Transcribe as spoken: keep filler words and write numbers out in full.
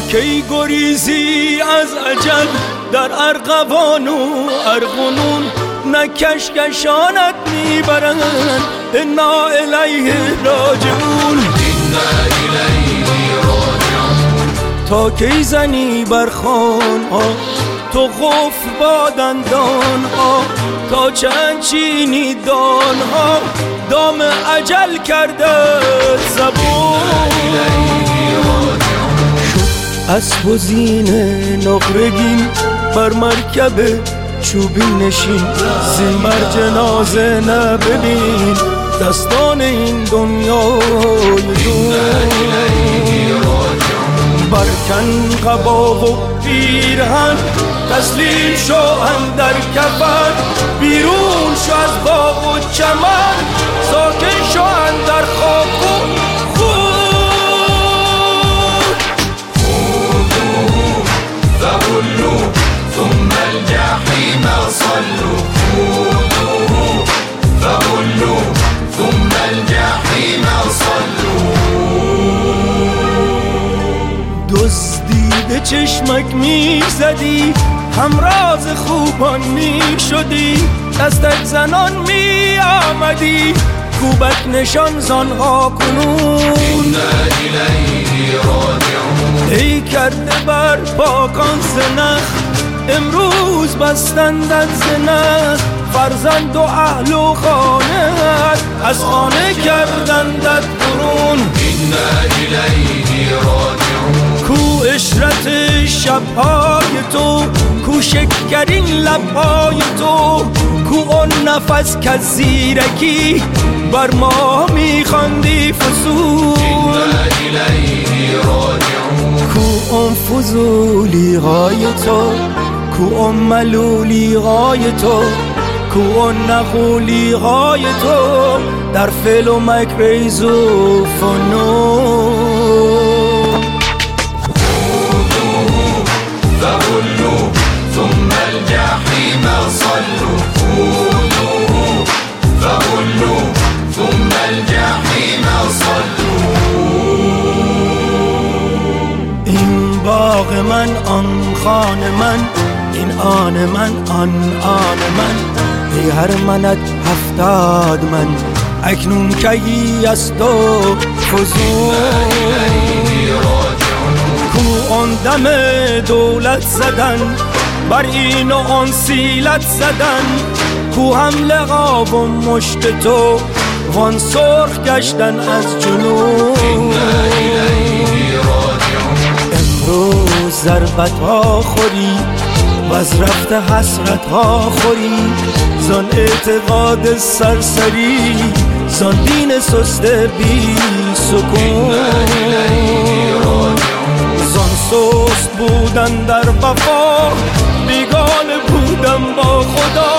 کی گریزی از اجل در ارغوان و ارغنون، نه کشکشانت میبرند انا الیه راجعون. تا کی زنی بر خانها تو قفل با دندانها، تا چند چینی دانها دام اجل کرده زبون. اسب و زینه نقرگین بر مرکب چوبی نشین، زمر جنازه نببین دستان این دنیای دون. برکن قبا و پیرهن تسلیم شو اندر کفن، بیرون شو از باغ و چمن ساکن شو اندر خاک و خون. خذوه فغلوه ثم الجحیم صلوه. خذوه فغلوه ثم الجحیم صلوه. دزدیده چشمک می زدی، همراز خوبان می شدی، دستک زنان می آمدی، کوبک نشان زنها کنون. ای کرده بر پاکان زنخ امروز بستندت زنخ، فرزند و اهل و خانه از خانه کردندت برون. کو اشرت شبهای تو، کو شکرین لبهای تو، کو اون نفس که زیرکی بر ما میخواندی فضول. کو اون فضولی های تو، کو اون ملولی های تو، کو اون نقولی های تو در فعل و مکریز و فنون. فغلوه ثم الجحیم صلوه. خذوه فغلوه ثم الجحیم صلوه. این باغ من آن خان من، این آن من آن آن من، ای هر منت هفتاد من اکنون کی است و فزون. کو آن دم دولت زدن بر این و آن سیلت زدن، کو هم لقا و مشت تو وان سرخ گشتن از جنون. امروز ضربت ها خوری و از رفت حسرت ها خوری، زان اعتقاد سرسری زان دین سست بی سکون. زان سست بودن در وفا بیگانه بودم با خدا،